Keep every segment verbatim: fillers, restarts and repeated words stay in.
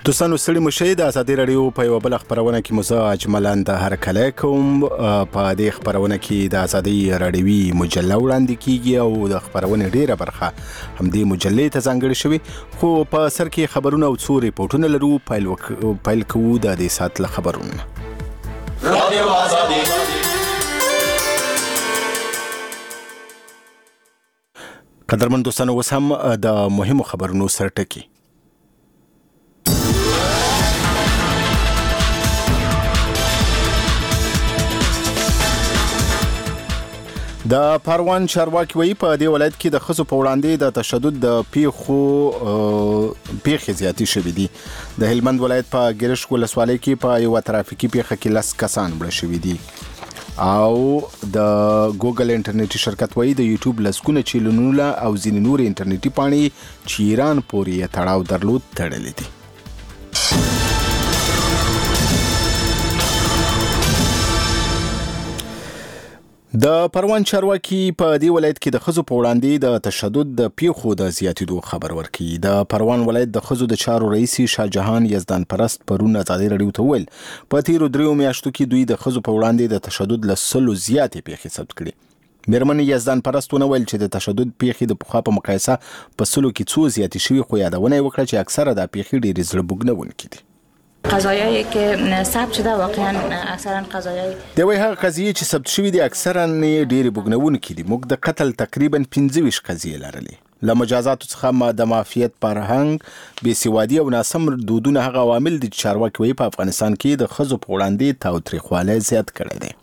دوستانو ستړي مشئ د ازادي راډیو په یوه بله خپرونه کې مو زه اجملان د هرکلی کوم. په دې خپرونه کې د ازادي راډیوي مجله وړاندې کیږي او د خپرونې ډیره برخه همدې مجلې ته ځانګړې شوې، خو په سر کې خبرونه او څو ریپورټونه لرو. پیل وک... پیل کوو د دې ساعت له خبرونه. رادیو ازادي قدرمن دوستانو، اوس هم د مهمو خبرونو سرټکی. د پروان چارواکي وایي په دې ولایت کې د ښځو په وړاندې د تشدد د پیښو پیښې زیاتې شوې دي. د هلمند ولایت په ګرشک ولسوالۍ کې په یوه ترافیکي پیښه کې لس کسان مړه شوي دي. او د ګوګل انټرنیټي شرکت وایي د یوټیوب لسګونه چینلونه او ځینې نورې انټرنیټي پاڼې چې ایران پورې یې تړاو درلود تړلې دي. د پروان چارواکي په دې ولایت کې د ښځو په وړاندې د تشدد د پیښو د زیاتېدو خبر ورکوي. د پروان ولایت د ښځو د چارو رئیس شاهجهان یزدان پرست پرون ازادي راډیو ته وویل په تیرو دریو میاشتو کې دوی د ښځو په وړاندې د تشدد له سلو زیاتې پیښې ثبت کړي. میرمن یزدان پرست ونه ویل چې د تشدد پیښې د پخوا په مقایسه په سلو کې څو زیاتې شوي، خو یادونه یې وکړه چې اکثره دا پیښې ډېرې زړه بوږنونکې دي. قضایایی که ثبت شده واقعا اکثرا قضایای د وی هغه قضیې چې ثبت شوي دي اکثرا ډېرې بوږنونکې دي. موږ د قتل تقریبا پنځه ویشت قضیې لرلې. له مجازاتو څخه د معافیت، فرهنګ، بېسوادي او ناسم دودونه هغه عوامل دي چې چارواکي وایي په افغانستان کې د ښځو په وړاندې تاوتریخوالی زیات کړی دی.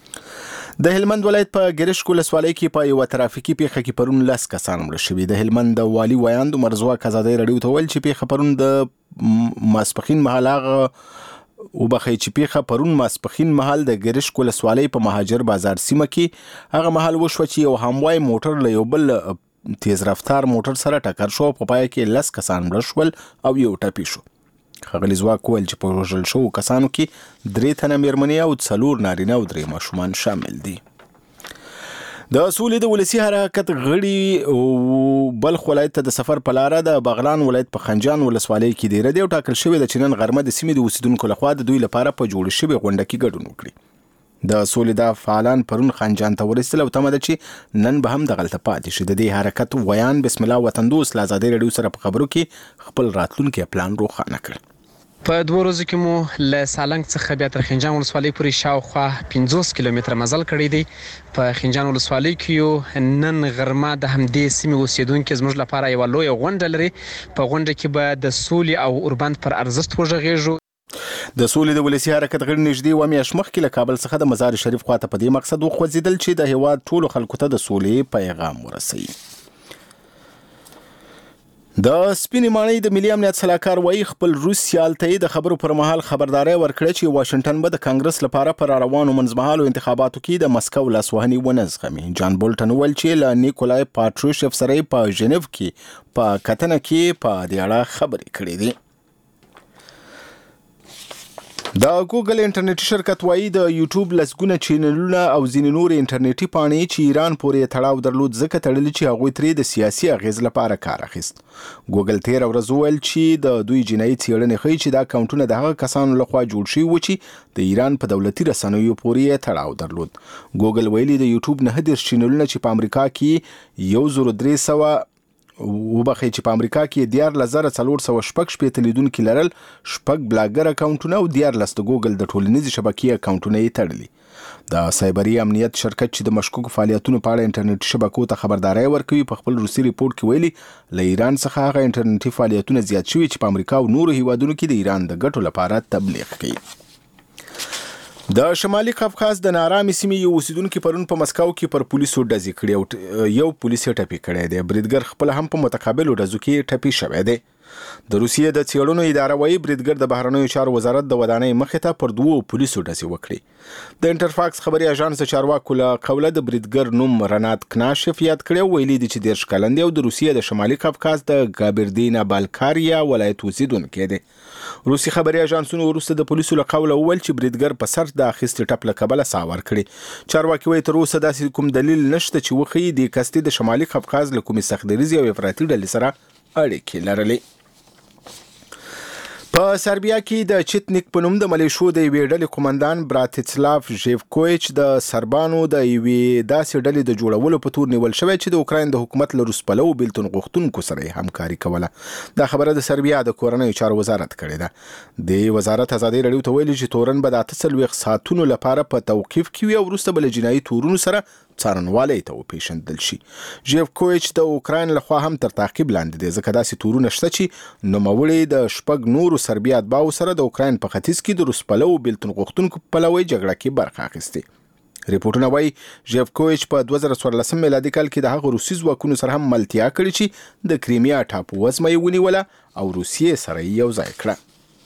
د هلمند ولایت په ګرشک ولسوالۍ کې په یوه ترافیکي پیښه کې پرون لس کسان مړه شوي. د هلمند د والي ویاند عمر ځواک ازادي راډیو ته ویل چې پیښه پرون د ماسپښین مهال هغه وبخئ چې پیښه پرون ماسپښین مهال د ګرشک ولسوالۍ په مهاجر بازار سیمه کې هغه مهال وشوه چې یو هموای موټر له یو بل تیز رفتار موټر سره ټکر شو. په پای کې لس کسان مړه شول او یو ټپي شو. ښاغلي ځواک وویل چې په وژل شوو کسانو کې درې تنه میرمنې او څلور نارینه او درې ماشومان شامل دي. د سولې د ولسي حرکت غړي بلخ ولایت ته د سفر په لاره د بغلان ولایت په خنجان ولسوالۍ کې دیره دی او ټاکل شوې ده چې نن غرمه د سیمې د اوسیدونکو لخوا د دوی لپاره په جوړې شوې غونډه کې ګډون وکړي. د سولې دا فعالان پرون خنجان ته ورسېدل او تمه ده چې نن به هم دغلته پاتې شي. د دې حرکت ویان بسم الله وطن دوست له ازادي راډیو سره په خبرو کې خپل راتلونکی پلان روښانه کړ. په دوه ورځو کې مو له سالنګ څخه بیا تر خنجان ولسوالۍ پورې شاوخوا پنځوس کیلومتره مزل کړی دی. په خنجان ولسوالۍ کې نن غرمه د همدې سیمې اوسیدونکي زموږ لپاره یوه لویه غونډه لري. په غونډه کې به د سولې او اوربند پر ارزښت وغږیږو. د سولې د ولسي حرکت غړي نږدې اوه میاشتې مخکې له کابل څخه د مزار شریف خواته په دې مقصد وخوځېدل چې د هېواد ټولو خلکو ته د سولې پیغام ورسوي. د سپینې ماڼۍ د ملي امنیت سلاکار وایي خپل روس سیال ته یې د خبرو پر مهال خبرداری ورکړه چې واشنګټن به د کانګرس لپاره پر روانو منځمهالو انتخاباتو کې د مسکو لاسوهنې ونه زغمي. جان بولټن وویل چې له نیکولای پاټروشیف سره یې په ژنیف کې په کتنه کې په دې اړه خبرې کړې دي. د ګوګل انټرنیټي شرکت وایي د یوټیوب لسګونه چینلونه او ځینې نورې انټرنیټي پاڼې چې ایران پورې یې تړاو درلود ځکه تړلي چې هغوی ترې د سیاسي اغېز لپاره کار اخیست. ګوګل تېره ورځ وویل چې د دوی جنایي څېړنې ښیي چې دا اکاونټونه د هغه کسانو لخوا جوړ شوي وو چې د ایران په دولتي رسنیو پورې یې تړاو درلود. ګوګل ویلي د یوټیوب نهه دېرش چینلونه چې په امریکا کې یو زر درې سوه وبخئ چې په امریکا کې دیارلس زره څلور سوه شپږ شپېته لیدونکي لرل، شپږ بلاګر اکاونټونه او دیارلس د ګوګل د ټولنیزې شبکې اکاونټونه یې تړلي. د سایبري امنیت شرکت چې د مشکوکو فعالیتونو په اړه انټرنیټي شبکو ته خبرداری ورکوي په خپل روسي ریپورټ کې ویلي له ایران څخه هغه انټرنیټي فعالیتونه زیات شوي چې په امریکا او نورو هیوادونو کې د ایران د ګټو لپاره تبلیغ کوي. د شمالي قفقاز د نارامي سیمې یو اوسیدونکي پرون په مسکو کې پر پولیسو ډزې کړې او یو پولیس یې ټپي کړی دی. بریدګر خپل هم په متقابلو ډزو کې ټپي شوی دی. د روسیې د څېړنو اداره وایي بریدګر د بهرنیو چارو وزارت د ودانۍ مخې ته پر دوو پولیسو ډزې وکړې. د انټرفاکس خبري اژانس د چارواکو له قوله د بریدګر نوم رنات کناشف یاد کړی او ویلي دي چې دېرش کلن دی او د روسیې د شمالي قفقاز د ګابردینا بالکاریا ولایت اوسیدونکی دی. روسي خبري اژانسونو وروسته د پولیسو له قوله وویل چې بریدګر په سر د اخیستې ټپ له کبله ساه ورکړې. چارواکي وایي تر اوسه داسې کوم دلیل نشته چې وښیي دې قصدي د شمالي قفقاز له کومې سختدریځې او افراطي ډلې سره اړیکې لرلې. په سربیا کې د چټنیک په نوم د ملیشو د یوې ډلې قومندان براتسلاف ژیفکویچ د سربانو د یوې داسې ډلې د جوړولو په تور نیول شوی چې د اوکراین د حکومت له روسپلو بیلتون غوښتونکو سره همکاري کوله. دا خبره د سربیا د کورنیو چارو وزارت کړې ده. د وزارت ازادي راډیو ته ویلي چې تورن به د اته څلوېښت ساعتونو لپاره په توقیف کې وي او وروسته به له جنایي تورونو سره څارنوالۍ ته وپېژندل شي. ژیفکویچ د اوکراین لخوا هم تر تعقیب لاندې دی ځکه داسې تورونه شته چې نوموړي د شپږ نورو سربیا اتباعو سره د اوکراین په ختیځ کې د روسپلو بیلتون غوښتونکو په پلوي جګړه کې برخه اخیستې. ریپورټونه وایي ژیفکویچ په دوه زره څوارلسم میلادي کال کې د هغو روسي ځواکونو سره هم ملتیا کړې چې د کریمیا ټاپو وزمه یې ونیوله او روسیې سره یې یو ځای کړه.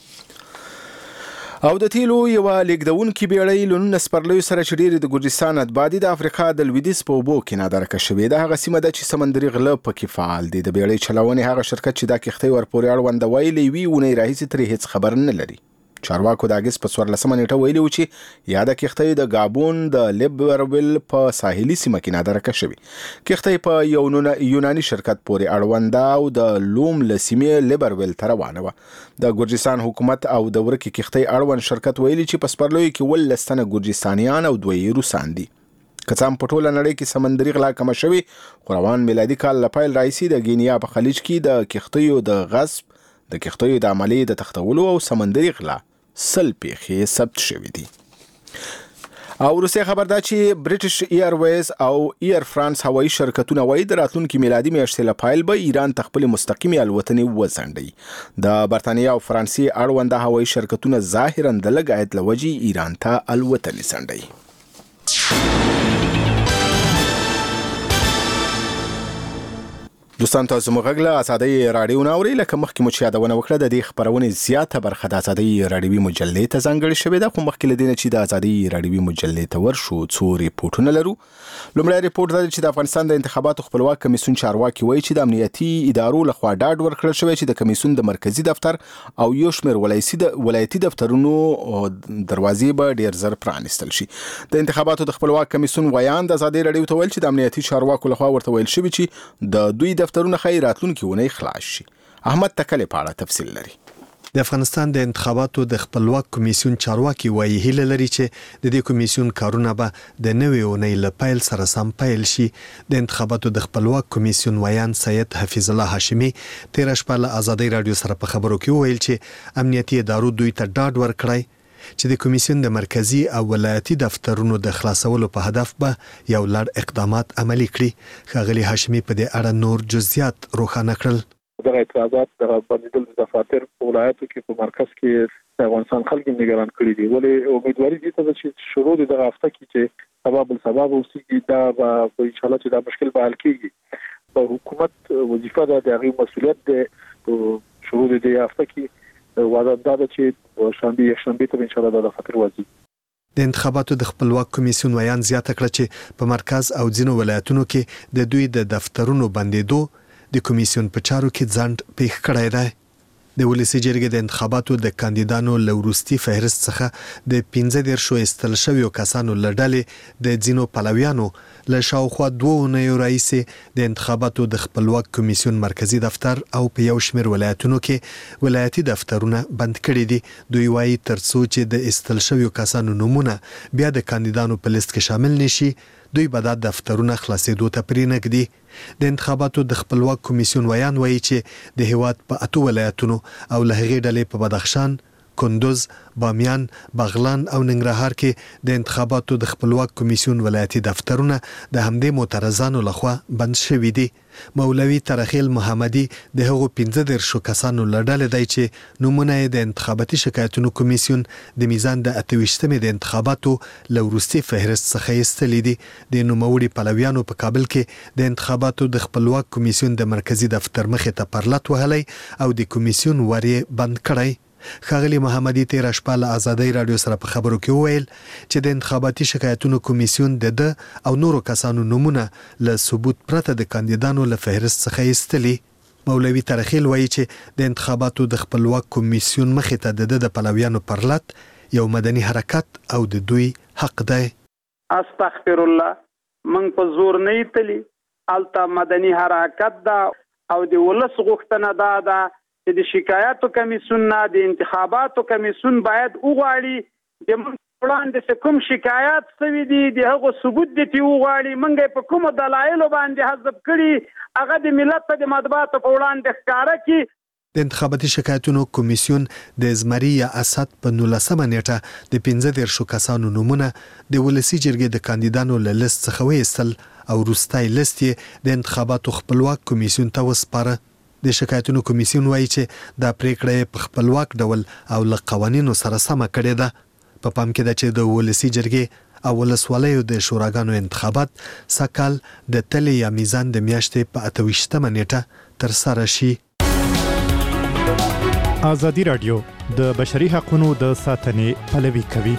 او د تیلو یو لیږدونکي بیړۍ له نولس سپرلیو سره چې ډېرې د ګرجستان اتباع دي د افریقا د لویدیځ په اوبو کې نادرکه شوې ده. هغه سیمه ده چې سمندري غله پکې فعال دي. د بیړۍ چلونې هغه شرکت چې دا کښتۍ ورپورې اړونده وایي له یوې اونۍ راهیسې ترې هېڅ خبر نه لري. چارواکو د اګست په څوارلسمه نیټه ویلي و چې یاده کښتۍ د گابون د لیبرول په ساحلي سیمه کې نادرکه شوې. کښتۍ په یو یوناني شرکت پورې اړونده او د لوم له سیمې لیبرول ته روانه وه. د ګرجستان حکومت او د ورکې کښتۍ اړوند شرکت ویلي چې په سپرلیو کې اوولس تنه ګرجستانیان او دوه یې روسان دي. که څه هم په ټوله نړۍ کې سمندري غلا کمه شوې خو روان میلادي کال له پیل راهیسې د ګینیا په خلیج کې د کښتیو د غصب د کښتیو د عملیې د تختولو او سمندري غلا سل پیښې ثبت شوې دي. او روسیه خبر ده چې برټش ایرویز او ایر فرانس هوایي شرکتونه وایي د راتلونکي میلادي میاشتې له پیل به ایران ته خپلې مستقیمې الوتنې وځنډوي. د برتانیا او فرانسې اړونده هوایي شرکتونه ظاهراً د لږ عاید له وجې ایران ته الوتنې ځنډوي. دوستان تاسو موږ له ازادي راډیو ناوري لکه مخکې مو چې یادونه وکړه د دې خبرونې زیاته برخه د ازادي راډیوي مجلې ته ځانګړې شوې ده. خو مخکې له دې نه چې د ازادي راډیوي مجلې ته ورشو څو ریپورټونه لرو. لومړی ریپورټ دا چې د افغانستان د انتخاباتو خپلواک کمیسیون چارواکي وایي چې د امنیتي ادارو لخوا ډاډ ورکړل شوی چې د کمیسیون د مرکزی دفتر او یو شمېر ولایتي دفترونو دروازې به ډېر زر پرانیستل شي. د انتخاباتو د خپلواک کمیسیون ویان د ازادي راډیو ته ویل چې د امنیتي چارواکو لخوا ورته ویل شوی چې د دوی دفترونه خیر راتلونکي ونی خلاص شي. احمد تکلی په اړه تفصیل لري. د افغانستان د انتخاباتو د خپلواک کمیسیون چارواکي وایي هیله لري چې د دې کمیسیون کارونه به د نوې اونۍ له پیل سره سم پیل شي. د انتخاباتو د خپلواک کمیسیون ویان سید حفیظ الله هاشمي تیر شپه له ازادي راډیو سره په خبرو کې ویل چې امنیتي ادارو دوی ته ډاډ ورکړی چې د کمیسیون د مرکزی او ولایتي دفترونو د خلاصولو په هدف به یو لړ اقدامات عملي کړي. ښاغلي هاشمي په دې اړه نور جزئیات روښانه کړل. دغه اعتراضات د بندیدل د دفاتر په ولایتو کې په مرکز کې د افغانستان خلک نگران کړي دي. ولې امیدواري دي چې شروع د دغه هفته کې چې سبب السبب اوسېږي دا به ان شاء الله چې دا مشکل به حل کیږي. په حکومت وظیفه ده د هغې مسؤلیت ده شروع د دې هفته کې وعده ده چې شنبه یک شنبه ته ان شاء الله د دفاتر وځي. د انتخاباتو د خپلواک کمیسیون ویان زیاته کړه چې په مرکز او ځینو ولایتونو کې د دوی د دفترونو بندیدو د کمیسیون په چارو کې ځنډ پیښ کړی دی. د ولسی جرګې د انتخاباتو د کاندیدانو له وروستي فهرست څخه د پنځه دېرشو ایستل شویو کسانو له ډلې د ځینو پلویانو له شاوخوا دوه اونیو راهیسې د انتخاباتو د خپلواک کمیسیون مرکزی دفتر او په یو شمېر ولایتونو کې ولایتي دفترونه بند کړي دي. دوی وایي تر څو چې د ایستل شویو کسانو نومونه بیا د کاندیدانو په لیست کې شامل نشي دوی به دا دفترونه خلاصېدو ته پرېنږدي. د انتخاباتو د خپلواک کمیسیون ویان وایي چې د هیواد په اتو ولایتونو او له هغې ډلې په بدخشان، کندوز، بامیان، بغلان او ننګرهار کې د انتخاباتو د خپلواک کمیسیون ولایتي دفترونه د همدې معترضانو لخوا بند شوي دي. مولوي ترخیل محمدي د هغو پنځه دېرشو کسانو له ډلې دی چې نومونه یې د انتخاباتي شکایتونو کمیسیون د میزان د اته ویشتمې د انتخاباتو له وروستي فهرست څخه ایستلي دي. د نوموړي پلویانو په کابل کې د انتخاباتو د خپلواک کمیسیون د مرکزی دفتر مخې ته پرلط وهلی او د کمیسیون ور یې بند کړی. ښاغلي محمدي تیر شپه له ازادي راډیو سره په خبرو کې وویل چې د انتخاباتي شکایتونو کمیسیون د ده او نورو کسانو نومونه له ثبوت پرته د کاندیدانو له فهرست څخه ایستلي. مولوي ترخیل وایي چې د انتخاباتو د خپلواک کمیسیون مخې ته د ده د پلویانو پرلط یو مدني حرکت او د دوی حق دی. استغفر الله من په زور نه ایتلی الته مدني حرکت دا او د ولس غوښتنه دا ده چې د شکایاتو کمیسیون نه د انتخاباتو کمیسیون باید وغواړي د وړاندې کوم شکایات سوي دي د هغو ثبوت دي چې وغواړي موږ په کومو دلایلو باندې حذف کړي هغه د ملت ته د مطبوعاتو په وړاندې ښکاره کړي. د انتخاباتي شکایتونو کمیسیون د زمري یا اسد په نولسمه نیټه د پنځه دیرشو کسانو نومونه د ولسي جرګې د کاندیدانو له لیست څخه وایستل او وروستی لیست یې د انتخاباتو خپلواک کمیسیون ته وسپاره. د شکایتونو کمیسیون وایي چې دا پریکړه په خپلواک ډول او له قوانینو سره سمه کړې ده. په پام کې ده چې د ولسي جرګې او ولسوالیو د شوراګانو انتخابات سکهال د تلې یا میزان د میاشتې په اته ویشتمه نیټه ترسره شي. ازادي راډیو د بشري حقوقو د ساتنې پلوي کوي.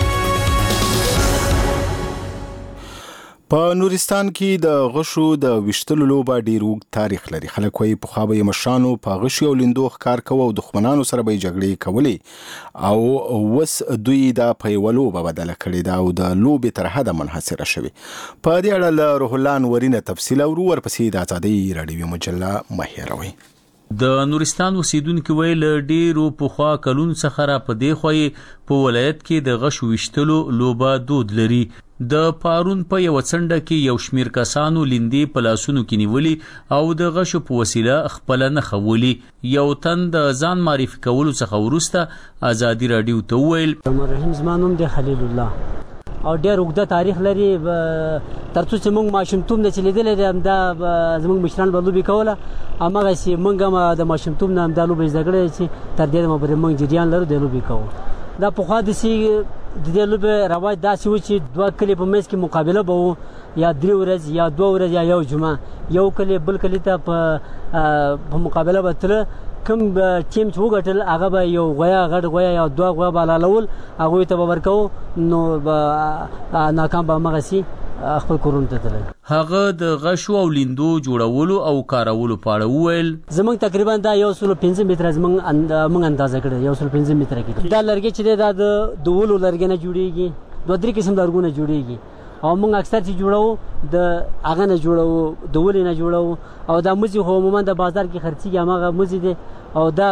په نورستان کې د غشو د وشتلو لوبه ډیر اوږد تاریخ لري. خلک وايي پخوا به مشرانو په غشو او لیندو ښکار کوه او دښمنانو سره به جګړې کولې او وس دوی دا په یوه لوبه بدله کړې ده او د لوبې تر حده منحصره شوې. په دې اړه له روح الله نورینه تفصیل اورو. ورپسې د ازادۍ راډیو مجله مهیروي. د نورستان اوسیدونکو ویل ډیرو پخوا کلون څخه را په دی خوې په ولایت کې د غش وشتلو لوبه دود لري. د پارون په یو څنډه کې یو شمیر کسانو لیندې په لاسونو کې نیولي او د غشو په وسیله خپل نه خولي. یو تن د ځان معرفي کولو څخه وروسته ازادي راډیو ته ویل رحیم زمانوم د خلیل الله او ډېر اوږده تاریخ لري. ترڅو چې موږ ماشومتوب نه چې لیدلی دی همدا زموږ مشران به لوبې کوله هماغسې موږ هم د ماشومتوب نه همدا لوبې زده کړې چې تر دې دمه پورې موږ جریان لرو د لوبې کوو. دا پخوا داسې د دې لوبې رواج داسې و چې دوه کلي په منځ کې مقابله به و یا درې ورځې یا دوه ورځې یا یو جمعه یو کلي بل کلي ته په مقابله به تله. کوم ټیم چې وګټل هغه به یو غویا غټ غویا یا دوه غویا به حلالول هغوی ته به ورکوو نو به ناکام به هماغسې خپل کورونو ته تلل. هغه د غشو او لیندو جوړولو او کارولو په اړه وویل زمونږ تقریبا دا یو سل پنځه متره زمونږ موږ اندازه کړی یو سل پنځه متره کې دا لرګي چې دی دا د ولو لرګي نه جوړیږي دوه درې قسم لرګونه جوړیږي او موږ اکثر چې جوړو د هغه نه جوړو د ولې نه جوړو او دا مزي خو عموما د بازار کې خرڅیږي هماغه مزي دی او دا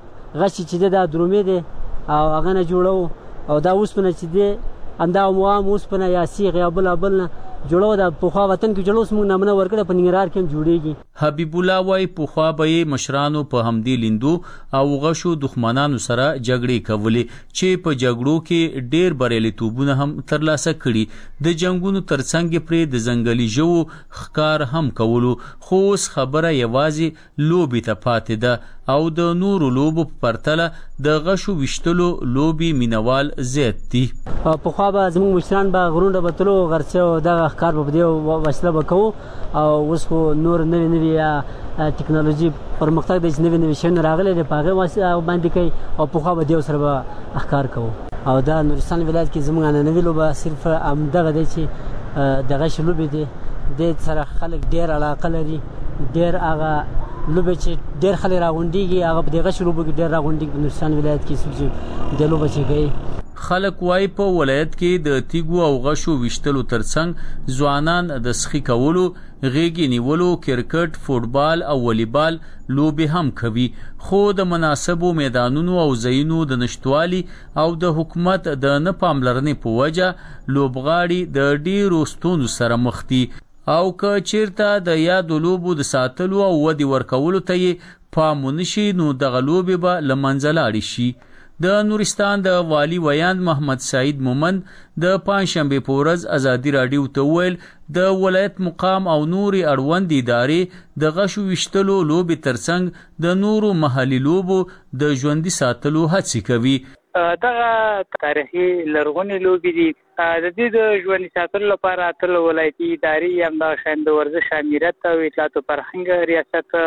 غش چې دی دا درومې دی او هغه نه جوړو او دا اوسپنه چې دی اندا موام اوسپنه یا سیغ یا بل بل نه جوړو د پوخا وطن کې جوړو سمون نامنه ورکړه په ننګرهار کې جوړیږي. حبیب الله وايي پوخا به مشرانو په همدې لیندو او غشو دښمنانو سره جګړې کولې چې په جګړو کې ډېر بریالیتوبونه هم ترلاسه کړي. د جنگونو ترڅنګ پرې د ځنګلي ژوو ښکار هم کولو خو اوس خبره یوازې لوبې ته پاتې ده او د نورو لوبو په پرتله د غشو وشتلو لوبې مینوال زیات دي. پخوا به زموږ مشران به غرونه به تلو غرڅه دغه ښکار به په دې وسیله به کوو او اوس خو نور نوي نوي ټکنالوژي پرمختګ دی چې نوي نوي شیونه راغلی دی په هغې باندې کوي او پخوا به دې سره به ښکار کوو. او دا نورستان ولایت کې زموږ عنعنوي لوبه صرف همدغه دی چې د غش لوبې دی دې سره خلک ډېر علاقه لري ډېر هغه لوبې چې ډېر خلک راغونډېږي هغه په دې غش لوبو کې ډېر راغونډېږي په نورستان ولایت کې چې دې لوبه چې کوي. خلک وايي په ولایت کې د تیګو او غشو وشتلو ترڅنګ ځوانان د سخي کولو غېږې نیولو کرکټ فوټبال او والیبال لوبې هم کوي خو د مناسبو میدانونو او ځایونو د نشټوالي او د حکومت د نه پاملرنې په وجه لوبغاړي د ډېرو ستونزو سره مخ دي او که چیرته د یادو لوبو د ساتلو او ودې ورکولو ته یې پام ونه شي نو دغه لوبې به له منځه لاړې شي. د نورستان د والی ویاند محمد سعید مومند د پنځشنبه په ورځ ازادي راډیو ته ویل د ولایت مقام او نوري اړوند ادارې د غشو وشتلو لوبې ترڅنګ د نورو محلي لوبو د ژوندي ساتلو هڅې کوي. دغه تاریخي لرغونې لوبې دي د دې د ژوندي ساتلو لپاره ټول ولایتي ادارې همدغه شان د ورزش امنیت او اطلاعات او فرهنګ ریاست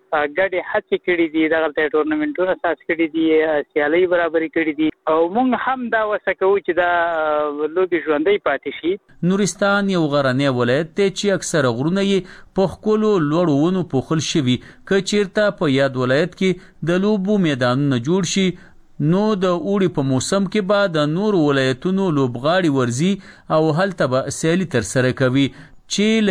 ګډې هڅې کړي دي دغلته ټورنمنټونه اساس کړي دي سیالۍ برابرې کړي دي او موږ هم دا وسه کوو چې دا لوبې ژوندۍ پاتې شي. نورستان یو غرنی ولایت دی چې اکثره غرونه یې په ښکلو لوړو ونو پوښل شوي. که چیرته په یاد ولایت کې د لوبو میدانونه جوړ شي نو د اوړي په موسم کې به د نورو ولایتونو لوبغاړي ورځي او هلته به سیالي ترسره کوي چې